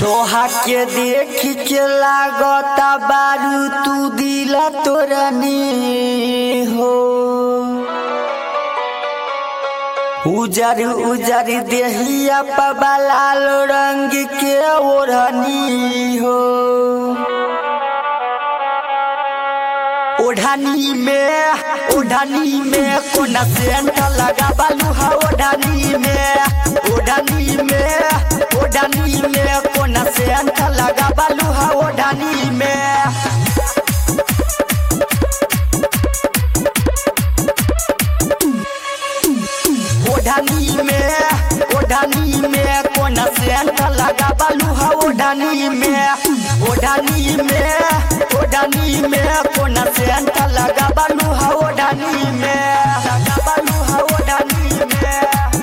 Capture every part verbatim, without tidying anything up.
तोहा के देख के लागता बारू तू दिला तोरनी हो। उजर उजर देहिया पबा लाल रंग के ओढ़नी हो। ओढ़नी में ओढ़नी में कोना सेंट लगा बालू हा। ओढ़नी में ओढ़नी में ओढ़नी में कोना सेंट लगा बालू हा। ओढ़नी में ओढ़नी में ओढ़नी में कोना सेंट लगा बालू हा। ओढ़नी में ओढ़नी में ओढ़नी में कोना सेंट लगा बालू हा। ओढ़नी में लगा बालू हा। ओढ़नी में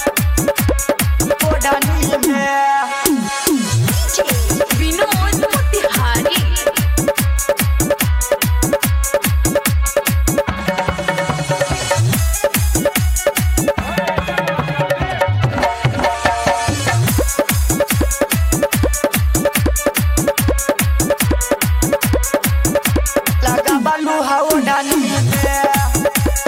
ओढ़नी में विनोद मोतिहारी लगा बालू हा। ओढ़नी में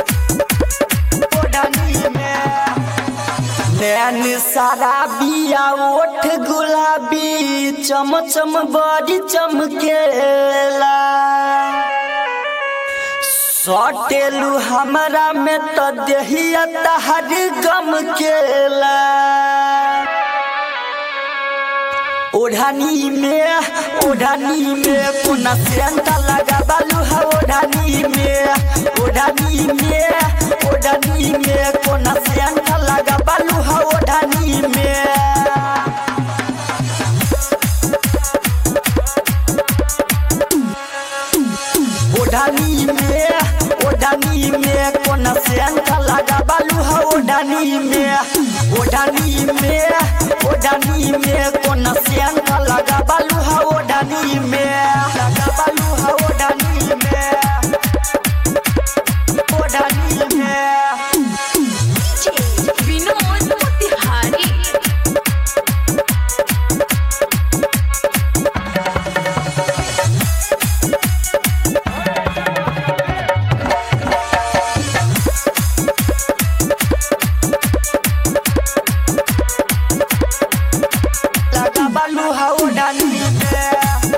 ओढ़नी में नैन सारा बिया ओठ गुलाबी चम चम बड़ी चमकेला। सटेलू हमरा में तो देहिया तहर गम केला। ओढ़नी में ओढ़नी में कोना सेंट लगा बालू हा। ओढ़नी में ओढ़नी में ओढ़नी में कोना सेंट लगा बालू हा। ओढ़नी में ओढ़नी में ओढ़नी में कोना सेंट लगा बालू हा। ओढ़नी में ओढ़नी में ओढ़नी में कोना सेंट लगा बालू हा। ओढ़नी में लगा बालू हा। ओढ़नी में ओढ़नी में विनोद मोतिहारी लगा बालू हा। ओढ़नी में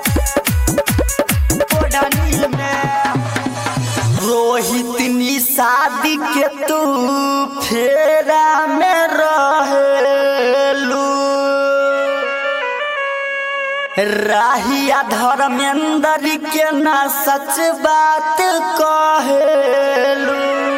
ओढ़नी में रोहित निषादी के तू फेरा में रहेलू। राहिया धर्मेंद्र के ना सच बात कहेलू।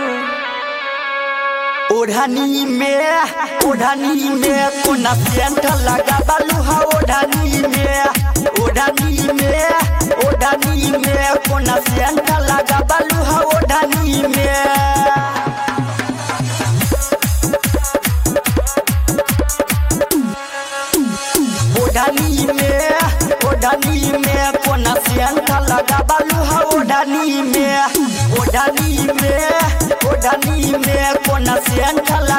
ओढ़नी में ओढ़नी में कोना सेंट लगा बालू हा। ओढ़नी में ओढ़नी में ओढ़नी में कोना सेंट लगा बालू हा। ओढ़नी में ओढ़नी में ओढ़नी में कोना सेंट लगा बालू हा। ओढ़नी में ओढ़नी में ओढ़नी में कोना सेंट